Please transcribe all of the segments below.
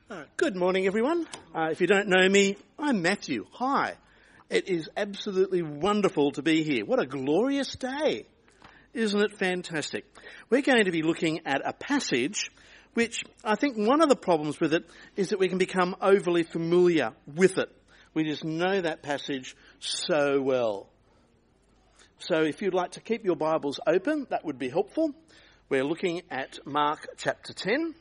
Good morning, everyone. If you don't know me, I'm Matthew. Hi. It is absolutely wonderful to be here. What a glorious day. Isn't it fantastic? We're going to be looking at a passage which I think one of the problems with it is that we can become overly familiar with it. We just know that passage so well. So if you'd like to keep your Bibles open, that would be helpful. We're looking at Mark chapter 10.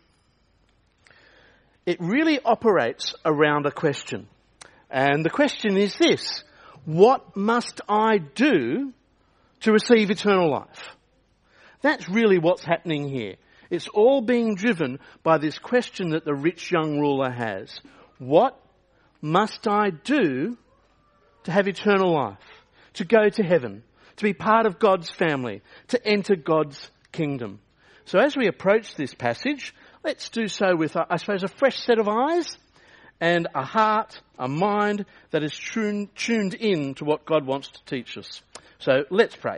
It really operates around a question. And the question is this: what must I do to receive eternal life? That's really what's happening here. It's all being driven by this question that the rich young ruler has. What must I do to have eternal life? To go to heaven? To be part of God's family? To enter God's kingdom? So as we approach this passage, let's do so with, I suppose, a fresh set of eyes and a heart, a mind that is tuned in to what God wants to teach us. So let's pray.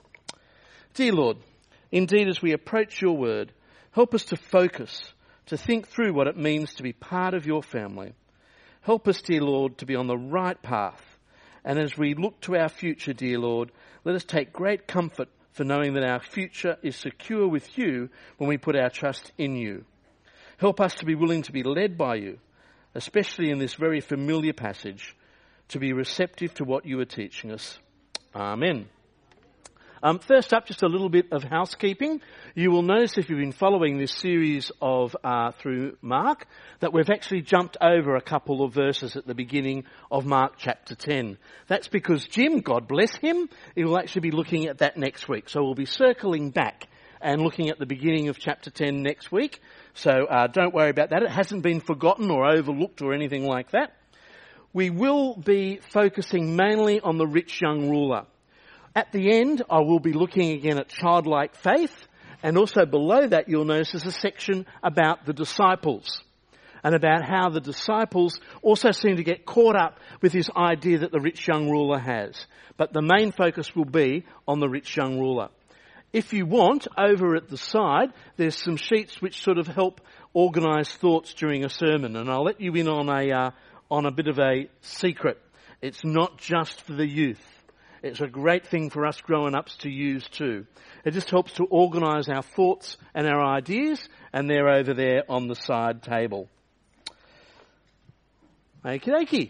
Dear Lord, indeed as we approach your word, help us to focus, to think through what it means to be part of your family. Help us, dear Lord, to be on the right path. And as we look to our future, dear Lord, let us take great comfort for knowing that our future is secure with you when we put our trust in you. Help us to be willing to be led by you, especially in this very familiar passage, to be receptive to what you are teaching us. Amen. First up, just a little bit of housekeeping. You will notice if you've been following this series of through Mark that we've actually jumped over a couple of verses at the beginning of Mark chapter 10. That's because Jim, God bless him, he will actually be looking at that next week. So we'll be circling back and looking at the beginning of chapter 10 next week. So don't worry about that. It hasn't been forgotten or overlooked or anything like that. We will be focusing mainly on the rich young ruler. At the end, I will be looking again at childlike faith, and also below that you'll notice there's a section about the disciples and about how the disciples also seem to get caught up with this idea that the rich young ruler has. But the main focus will be on the rich young ruler. If you want, over at the side, there's some sheets which sort of help organise thoughts during a sermon, and I'll let you in on a bit of a secret. It's not just for the youth. It's a great thing for us grown-ups to use too. It just helps to organise our thoughts and our ideas, and they're over there on the side table. Okie dokie.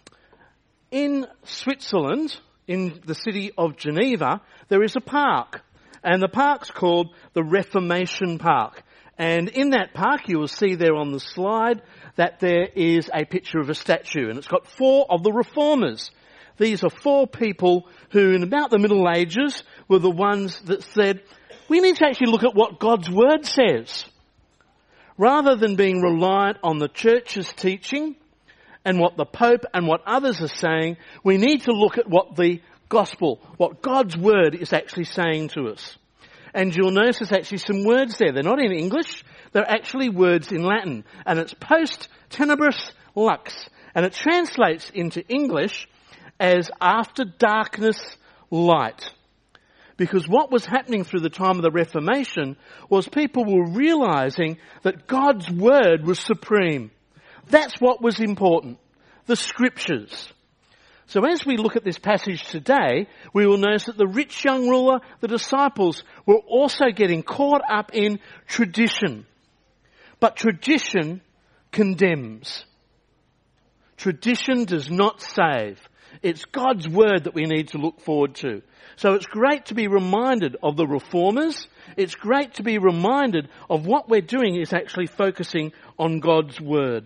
In Switzerland, in the city of Geneva, there is a park, and the park's called the Reformation Park. And in that park, you will see there on the slide that there is a picture of a statue, and it's got 4 of the reformers. These are 4 people who, in about the Middle Ages, were the ones that said, we need to actually look at what God's Word says. Rather than being reliant on the church's teaching and what the Pope and what others are saying, we need to look at what the Gospel, what God's Word is actually saying to us. And you'll notice there's actually some words there. They're not in English. They're actually words in Latin. And it's post tenebris lux. And it translates into English as after darkness, light. Because what was happening through the time of the Reformation was people were realising that God's Word was supreme. That's what was important. The Scriptures. So as we look at this passage today, we will notice that the rich young ruler, the disciples, were also getting caught up in tradition. But tradition condemns. Tradition does not save. It's God's Word that we need to look forward to. So it's great to be reminded of the reformers. It's great to be reminded of what we're doing is actually focusing on God's Word.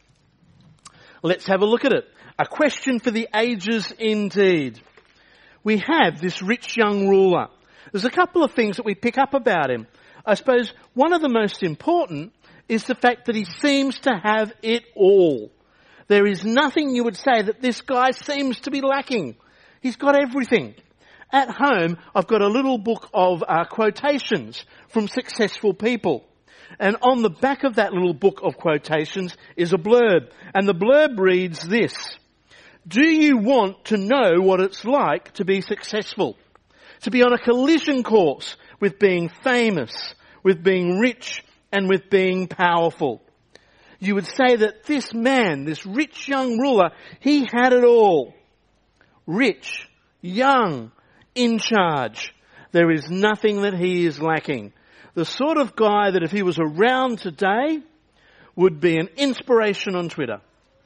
Let's have a look at it. A question for the ages indeed. We have this rich young ruler. There's a couple of things that we pick up about him. I suppose one of the most important is the fact that he seems to have it all. There is nothing you would say that this guy seems to be lacking. He's got everything. At home, I've got a little book of quotations from successful people. And on the back of that little book of quotations is a blurb. And the blurb reads this: do you want to know what it's like to be successful? To be on a collision course with being famous, with being rich, and with being powerful? you would say that this man, this rich young ruler, he had it all. Rich, young, in charge. There is nothing that he is lacking. The sort of guy that if he was around today would be an inspiration on Twitter.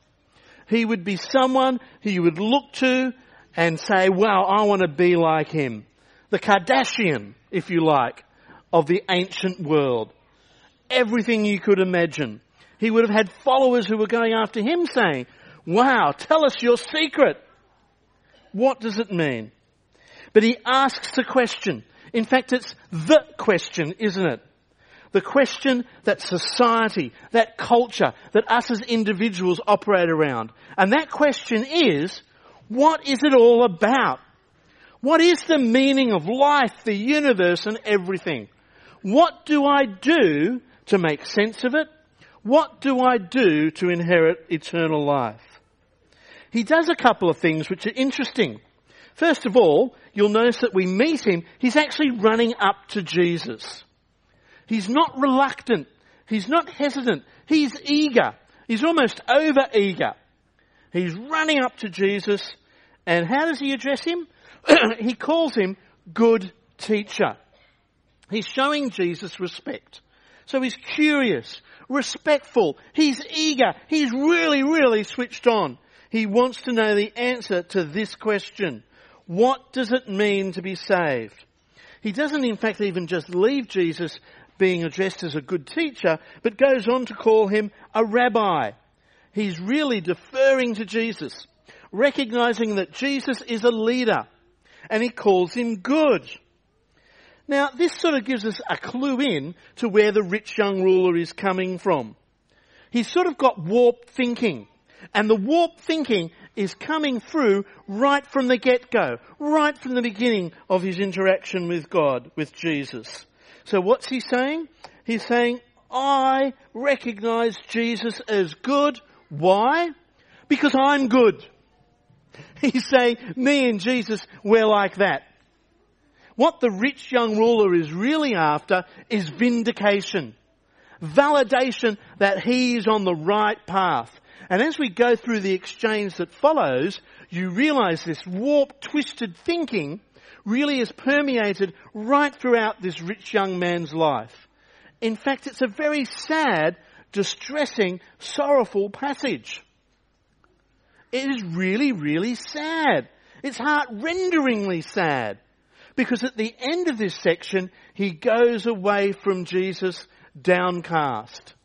He would be someone who you would look to and say, wow, I want to be like him. The Kardashian, if you like, of the ancient world. Everything you could imagine. He would have had followers who were going after him saying, wow, tell us your secret. What does it mean? But he asks a question. In fact, it's the question, isn't it? The question that society, that culture, that us as individuals operate around. And that question is, what is it all about? What is the meaning of life, the universe, and everything? What do I do to make sense of it? What do I do to inherit eternal life? He does a couple of things which are interesting. First of all, you'll notice that we meet him, he's actually running up to Jesus. He's not reluctant. He's not hesitant. He's eager. He's almost over-eager. He's running up to Jesus, and how does he address him? He calls him good teacher. He's showing Jesus respect. So he's curious, respectful, he's eager, he's really, really switched on. He wants to know the answer to this question. What does it mean to be saved? He doesn't in fact even just leave Jesus being addressed as a good teacher, but goes on to call him a rabbi. He's really deferring to Jesus, recognizing that Jesus is a leader, and he calls him good. Now, this sort of gives us a clue in to where the rich young ruler is coming from. He's sort of got warped thinking, and the warped thinking is coming through right from the get-go, right from the beginning of his interaction with God, with Jesus. So what's he saying? He's saying, I recognize Jesus as good. Why? Because I'm good. He's saying, me and Jesus, we're like that. What the rich young ruler is really after is vindication. Validation that he is on the right path. And as we go through the exchange that follows, you realize this warped, twisted thinking really is permeated right throughout this rich young man's life. In fact, it's a very sad, distressing, sorrowful passage. It is really, really sad. It's heart-renderingly sad. Because at the end of this section, he goes away from Jesus downcast.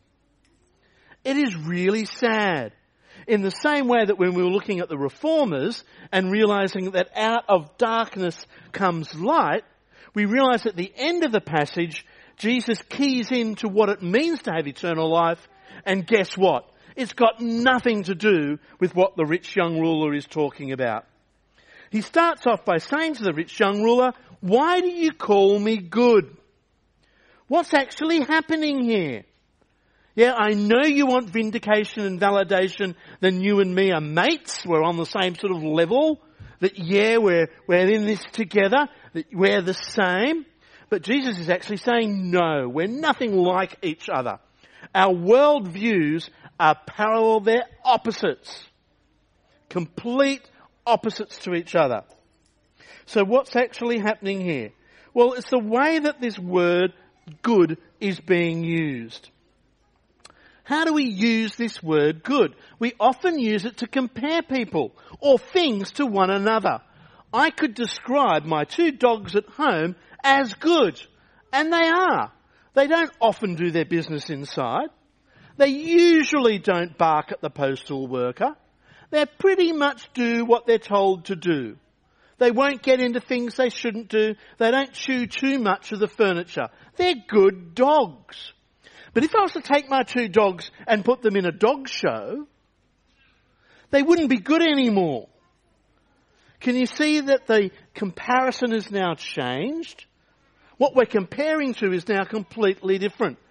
It is really sad. In the same way that when we were looking at the reformers and realizing that out of darkness comes light, we realize at the end of the passage, Jesus keys into what it means to have eternal life, and guess what? It's got nothing to do with what the rich young ruler is talking about. He starts off by saying to the rich young ruler, why do you call me good? What's actually happening here? Yeah, I know you want vindication and validation, then you and me are mates, we're on the same sort of level, that yeah, we're in this together, that we're the same. But Jesus is actually saying, no, we're nothing like each other. Our worldviews are parallel, they're opposites. Complete opposites to each other. So what's actually happening here? Well, it's the way that this word good is being used. How do we use this word good? We often use it to compare people or things to one another. I could describe my two dogs at home as good, and they are. They don't often do their business inside. They usually don't bark at the postal worker. They pretty much do what they're told to do. They won't get into things they shouldn't do. They don't chew too much of the furniture. They're good dogs. But if I was to take my two dogs and put them in a dog show, they wouldn't be good anymore. Can you see that the comparison has now changed? What we're comparing to is now completely different.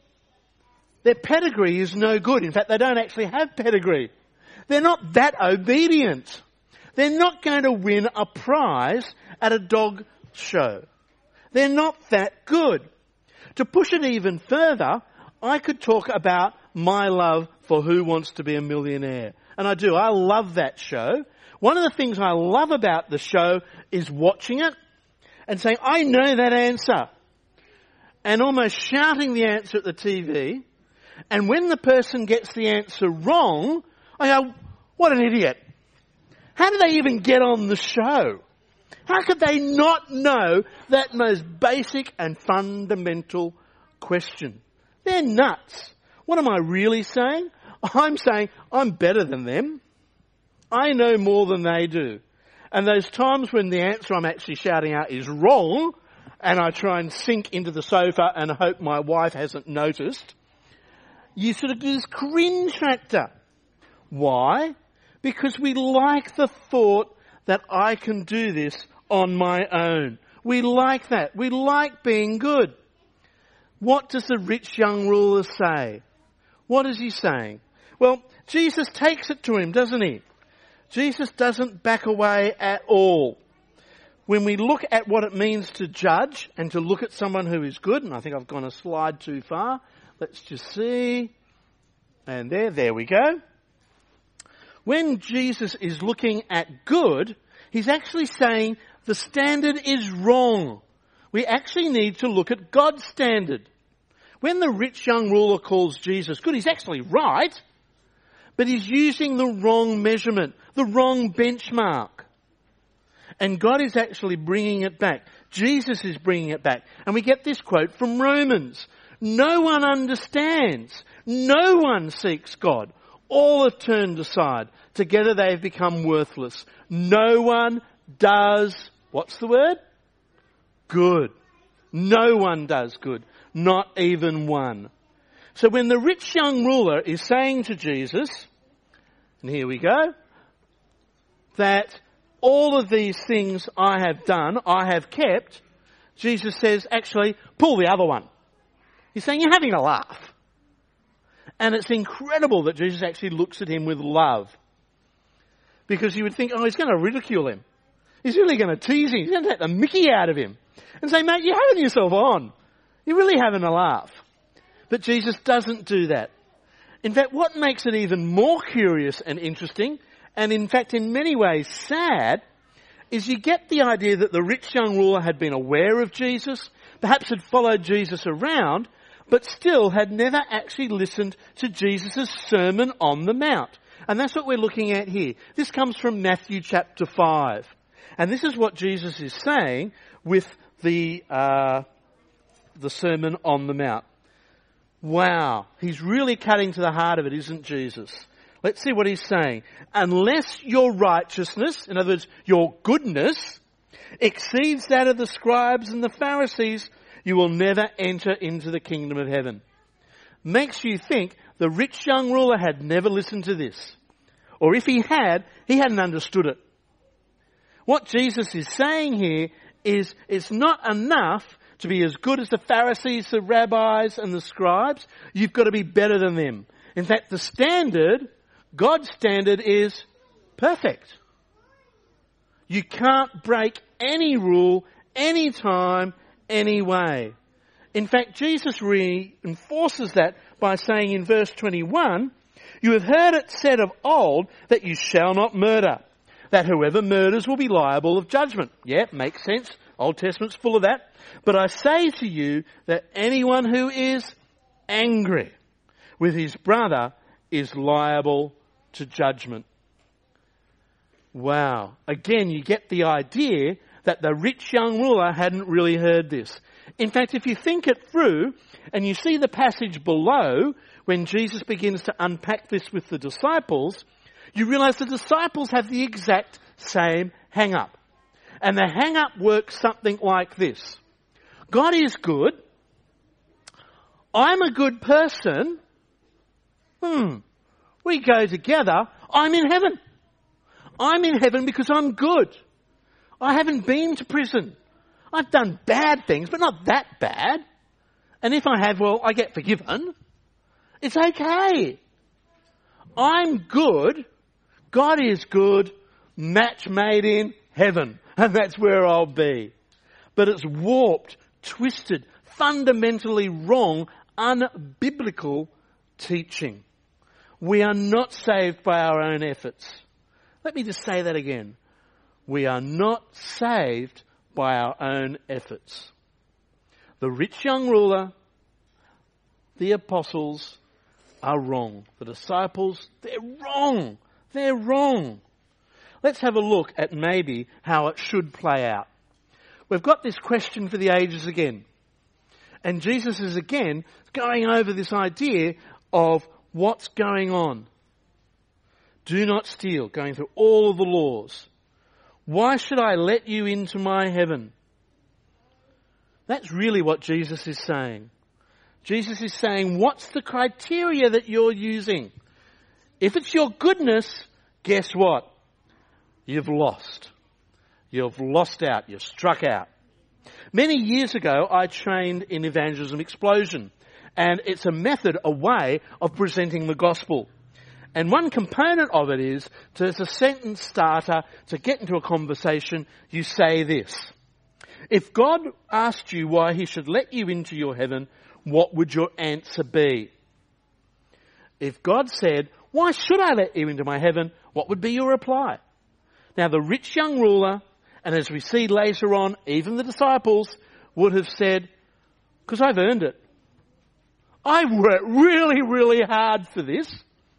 Their pedigree is no good. In fact, they don't actually have pedigree. They're not that obedient. They're not going to win a prize at a dog show. They're not that good. To push it even further, I could talk about my love for Who Wants to Be a Millionaire. And I do. I love that show. One of the things I love about the show is watching it and saying, I know that answer. And almost shouting the answer at the TV. And when the person gets the answer wrong, I go, what an idiot. How did they even get on the show? How could they not know that most basic and fundamental question? They're nuts. What am I really saying? I'm saying I'm better than them. I know more than they do. And those times when the answer I'm actually shouting out is wrong, and I try and sink into the sofa and hope my wife hasn't noticed, you sort of do this cringe factor. Why? Because we like the thought that I can do this on my own. We like that. We like being good. What does the rich young ruler say? What is he saying? Well, Jesus takes it to him, doesn't he? Jesus doesn't back away at all. When we look at what it means to judge and to look at someone who is good, and I think I've gone a slide too far. Let's just see. And there we go. When Jesus is looking at good, he's actually saying the standard is wrong. We actually need to look at God's standard. When the rich young ruler calls Jesus good, he's actually right, but he's using the wrong measurement, the wrong benchmark. And God is actually bringing it back. Jesus is bringing it back. And we get this quote from Romans. No one understands. No one seeks God. All are turned aside. Together they have become worthless. No one does, what's the word? Good. No one does good. Not even one. So when the rich young ruler is saying to Jesus, and here we go, that all of these things I have done, I have kept, Jesus says, actually, pull the other one. He's saying, you're having a laugh. And it's incredible that Jesus actually looks at him with love. Because you would think, oh, he's going to ridicule him. He's really going to tease him. He's going to take the mickey out of him. And say, mate, you're having yourself on. You're really having a laugh. But Jesus doesn't do that. In fact, what makes it even more curious and interesting, and in fact in many ways sad, is you get the idea that the rich young ruler had been aware of Jesus, perhaps had followed Jesus around, but still had never actually listened to Jesus' Sermon on the Mount. And that's what we're looking at here. This comes from Matthew chapter 5. And this is what Jesus is saying with the Sermon on the Mount. Wow, he's really cutting to the heart of it, isn't Jesus? Let's see what he's saying. Unless your righteousness, in other words, your goodness, exceeds that of the scribes and the Pharisees, you will never enter into the kingdom of heaven. Makes you think the rich young ruler had never listened to this. Or if he had, he hadn't understood it. What Jesus is saying here is it's not enough to be as good as the Pharisees, the rabbis and the scribes. You've got to be better than them. In fact, the standard, God's standard, is perfect. You can't break any rule, any time, any way. In fact, Jesus reinforces that by saying in verse 21, you have heard it said of old that you shall not murder, that whoever murders will be liable of judgment. Yeah, makes sense. Old Testament's full of that. But I say to you that anyone who is angry with his brother is liable to judgment. Wow. Again, you get the idea that the rich young ruler hadn't really heard this. In fact, if you think it through and you see the passage below when Jesus begins to unpack this with the disciples, you realize the disciples have the exact same hang-up. And the hang-up works something like this. God is good. I'm a good person. We go together. I'm in heaven. I'm in heaven because I'm good. I haven't been to prison. I've done bad things, but not that bad. And if I have, well, I get forgiven. It's okay. I'm good. God is good. Match made in heaven. And that's where I'll be. But it's warped, twisted, fundamentally wrong, unbiblical teaching. We are not saved by our own efforts. Let me just say that again. We are not saved by our own efforts. The rich young ruler, the apostles are wrong. The disciples, they're wrong. They're wrong. Let's have a look at maybe how it should play out. We've got this question for the ages again. And Jesus is again going over this idea of what's going on. Do not steal, going through all of the laws. Why should I let you into my heaven? That's really what Jesus is saying. Jesus is saying, what's the criteria that you're using? If it's your goodness, guess what? You've lost. You've lost out. You've struck out. Many years ago, I trained in Evangelism Explosion. And it's a method, a way of presenting the gospel. And one component of it is, as a sentence starter, to get into a conversation, you say this. If God asked you why he should let you into your heaven, what would your answer be? If God said, why should I let you into my heaven, what would be your reply? Now the rich young ruler, and as we see later on, even the disciples would have said, because I've earned it. I've worked really, really hard for this.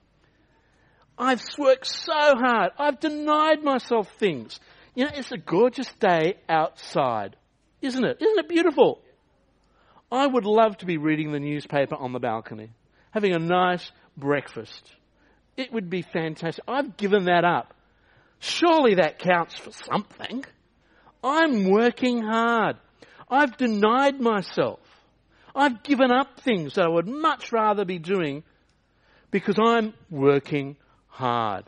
I've worked so hard. I've denied myself things. You know, it's a gorgeous day outside, isn't it? Isn't it beautiful? I would love to be reading the newspaper on the balcony, having a nice breakfast. It would be fantastic. I've given that up. Surely that counts for something. I'm working hard. I've denied myself. I've given up things that I would much rather be doing because I'm working hard.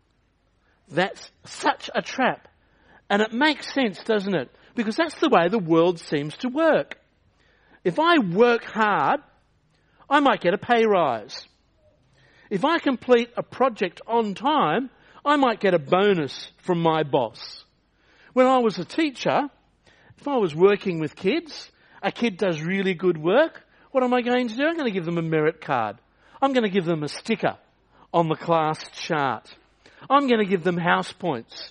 That's such a trap. And it makes sense, doesn't it? Because that's the way the world seems to work. If I work hard, I might get a pay rise. If I complete a project on time, I might get a bonus from my boss. When I was a teacher, if I was working with kids, a kid does really good work, what am I going to do? I'm going to give them a merit card. I'm going to give them a sticker on the class chart. I'm going to give them house points.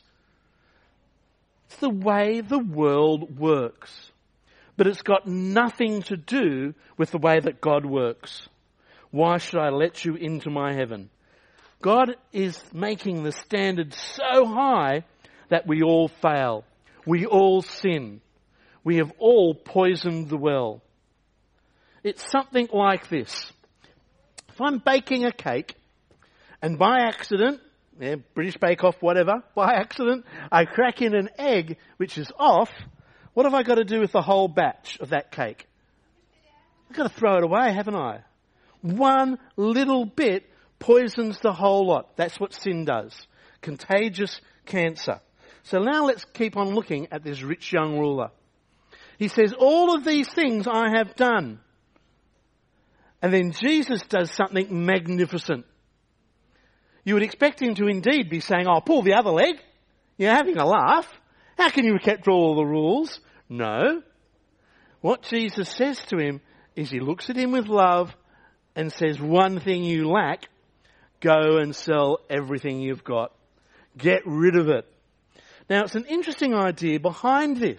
It's the way the world works. But it's got nothing to do with the way that God works. Why should I let you into my heaven? God is making the standard so high that we all fail. We all sin. We have all poisoned the well. It's something like this. If I'm baking a cake and by accident, British Bake Off, whatever, by accident, I crack in an egg which is off, what have I got to do with the whole batch of that cake? I've got to throw it away, haven't I? One little bit poisons the whole lot. That's what sin does. Contagious cancer. So now let's keep on looking at this rich young ruler. He says, all of these things I have done. And then Jesus does something magnificent. You would expect him to indeed be saying, oh, pull the other leg. You're having a laugh. How can you have kept all the rules? No. What Jesus says to him is he looks at him with love and says, one thing you lack, go and sell everything you've got. Get rid of it. Now, it's an interesting idea behind this.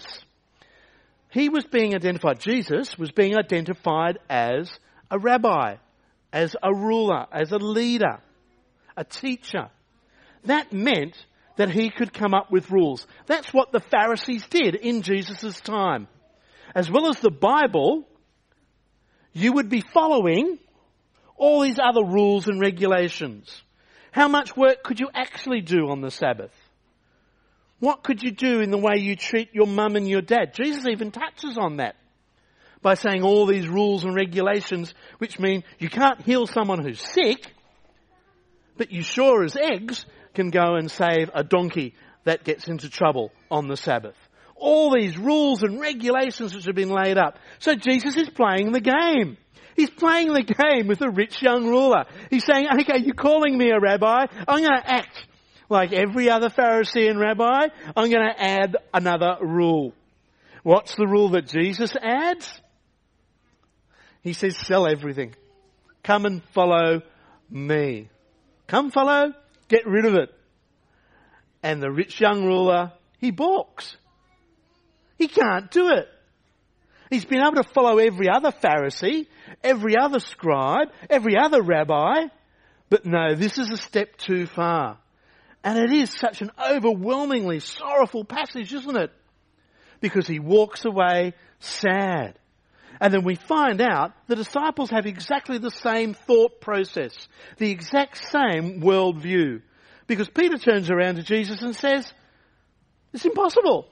He was being identified, Jesus was being identified as a rabbi, as a ruler, as a leader, a teacher. That meant that he could come up with rules. That's what the Pharisees did in Jesus' time. As well as the Bible, you would be following all these other rules and regulations. How much work could you actually do on the Sabbath? What could you do in the way you treat your mum and your dad? Jesus even touches on that by saying all these rules and regulations, which mean you can't heal someone who's sick, but you sure as eggs can go and save a donkey that gets into trouble on the Sabbath. All these rules and regulations which have been laid up. So Jesus is playing the game. He's playing the game with a rich young ruler. He's saying, okay, you're calling me a rabbi. I'm going to act like every other Pharisee and rabbi. I'm going to add another rule. What's the rule that Jesus adds? He says, sell everything. Come and follow me. Come follow, get rid of it. And the rich young ruler, he balks. He can't do it. He's been able to follow every other Pharisee, every other scribe, every other rabbi. But no, this is a step too far. And it is such an overwhelmingly sorrowful passage, isn't it? Because he walks away sad. And then we find out the disciples have exactly the same thought process, the exact same worldview. Because Peter turns around to Jesus and says, it's impossible.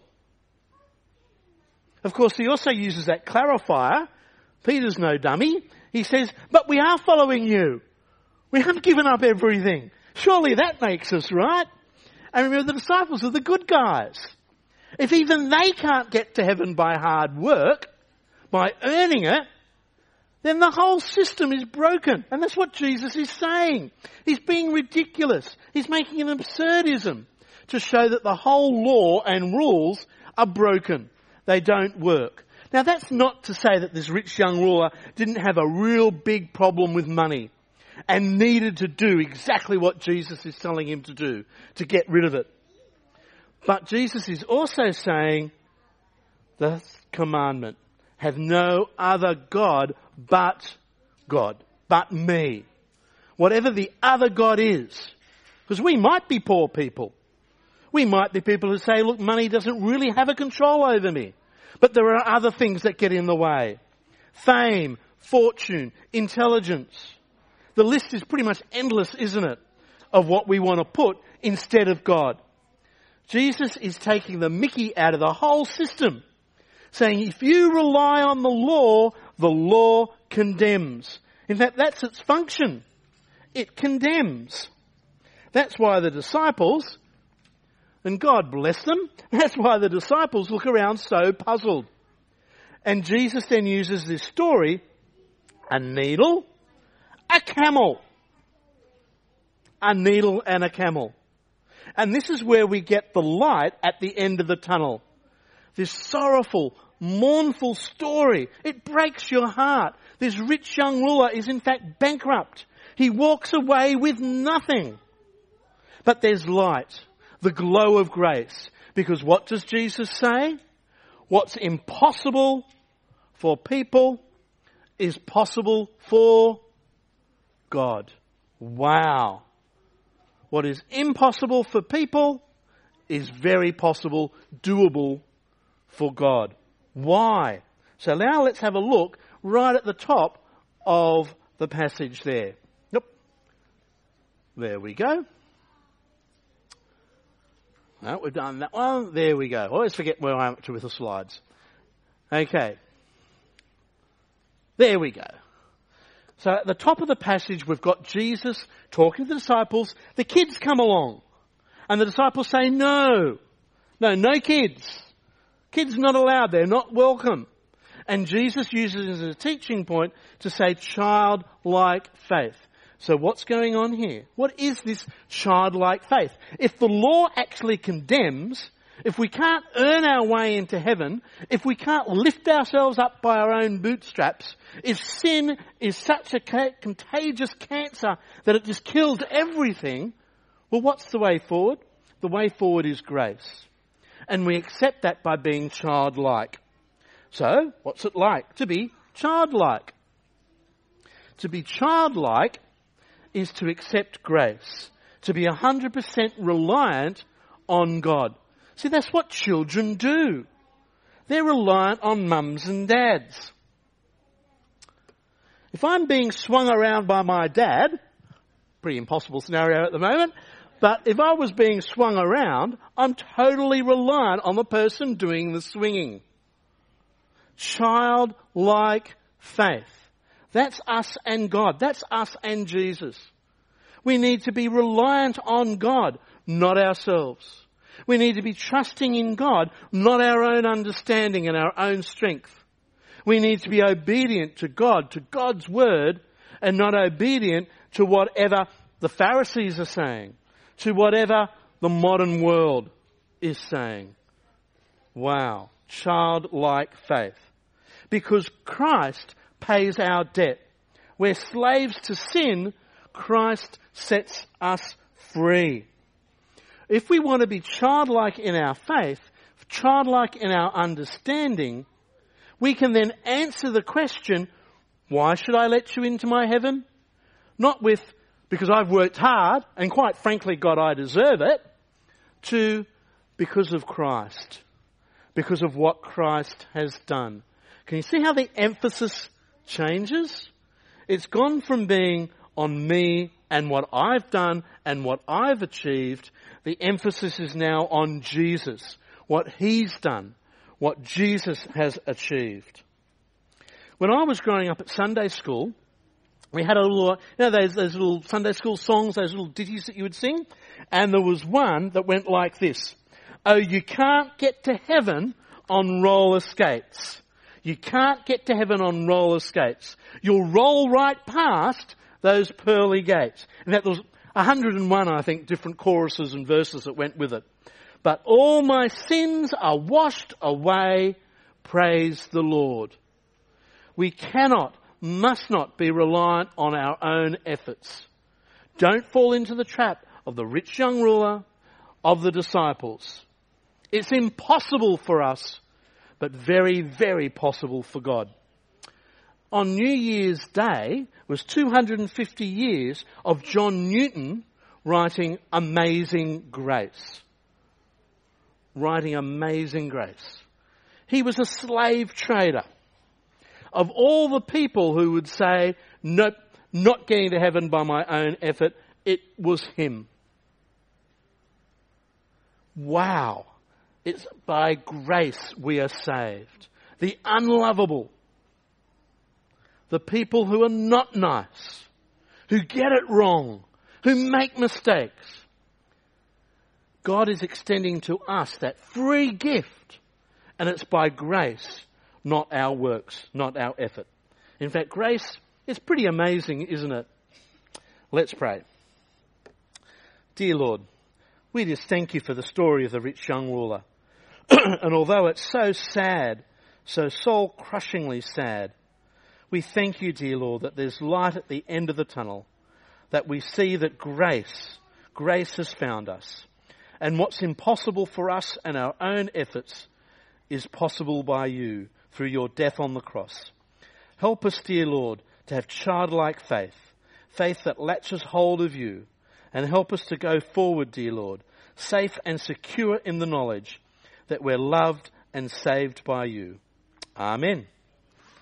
Of course, he also uses that clarifier. Peter's no dummy. He says, but we are following you. We haven't given up everything. Surely that makes us right. And remember, the disciples are the good guys. If even they can't get to heaven by hard work, by earning it, then the whole system is broken. And that's what Jesus is saying. He's being ridiculous. He's making an absurdism to show that the whole law and rules are broken. They don't work. Now that's not to say that this rich young ruler didn't have a real big problem with money and needed to do exactly what Jesus is telling him to do, to get rid of it. But Jesus is also saying the commandment, have no other God but me. Whatever the other God is. Because we might be poor people. We might be people who say, look, money doesn't really have a control over me. But there are other things that get in the way. Fame, fortune, intelligence. The list is pretty much endless, isn't it, of what we want to put instead of God. Jesus is taking the mickey out of the whole system, saying if you rely on the law condemns. In fact, that's its function. It condemns. That's why the disciples, and God bless them, that's why the disciples look around so puzzled. And Jesus then uses this story, a needle, a camel. A needle and a camel. And this is where we get the light at the end of the tunnel. This sorrowful, mournful story. It breaks your heart. This rich young ruler is in fact bankrupt. He walks away with nothing. But there's light, the glow of grace. Because what does Jesus say? What's impossible for people is possible for God. Wow. What is impossible for people is very possible, doable for God. Why? So now let's have a look right at the top of the passage there. Yep. There we go. No, we've done that one. There we go. I always forget where I'm up to with the slides. Okay. There we go. So at the top of the passage, we've got Jesus talking to the disciples. The kids come along. And the disciples say, no kids. Kids not allowed. They're not welcome. And Jesus uses it as a teaching point to say childlike faith. So what's going on here? What is this childlike faith? If the law actually condemns, if we can't earn our way into heaven, if we can't lift ourselves up by our own bootstraps, if sin is such a contagious cancer that it just kills everything, well, what's the way forward? The way forward is grace. And we accept that by being childlike. So, what's it like to be childlike? To be childlike is to accept grace, to be 100% reliant on God. See, that's what children do. They're reliant on mums and dads. If I'm being swung around by my dad, pretty impossible scenario at the moment, but if I was being swung around, I'm totally reliant on the person doing the swinging. Childlike faith. That's us and God. That's us and Jesus. We need to be reliant on God, not ourselves. We need to be trusting in God, not our own understanding and our own strength. We need to be obedient to God, to God's word, and not obedient to whatever the Pharisees are saying, to whatever the modern world is saying. Wow. Childlike faith. Because Christ pays our debt. We're slaves to sin. Christ sets us free. If we want to be childlike in our faith, childlike in our understanding, we can then answer the question, why should I let you into my heaven? Not with, because I've worked hard, and quite frankly, God, I deserve it, to because of Christ, because of what Christ has done. Can you see how the emphasis changes? It's gone from being on me and what I've done and what I've achieved. The emphasis is now on Jesus, what He's done, what Jesus has achieved. When I was growing up at Sunday school, we had a little, those little Sunday school songs, those little ditties that you would sing, and there was one that went like this. Oh, you can't get to heaven on roller skates. You can't get to heaven on roller skates. You'll roll right past those pearly gates. And that was 101, I think, different choruses and verses that went with it. But all my sins are washed away, praise the Lord. We cannot, must not be reliant on our own efforts. Don't fall into the trap of the rich young ruler, of the disciples. It's impossible for us, but very, very possible for God. On New Year's Day was 250 years of John Newton writing Amazing Grace. Writing Amazing Grace. He was a slave trader. Of all the people who would say, nope, not getting to heaven by my own effort, it was him. Wow. It's by grace we are saved. The unlovable. The people who are not nice. Who get it wrong. Who make mistakes. God is extending to us that free gift. And it's by grace, not our works, not our effort. In fact, grace is pretty amazing, isn't it? Let's pray. Dear Lord, we just thank you for the story of the rich young ruler. And although it's so sad, so soul-crushingly sad, we thank you, dear Lord, that there's light at the end of the tunnel, that we see that grace has found us. And what's impossible for us and our own efforts is possible by you through your death on the cross. Help us, dear Lord, to have childlike faith, faith that latches hold of you, and help us to go forward, dear Lord, safe and secure in the knowledge that we're loved and saved by you. Amen.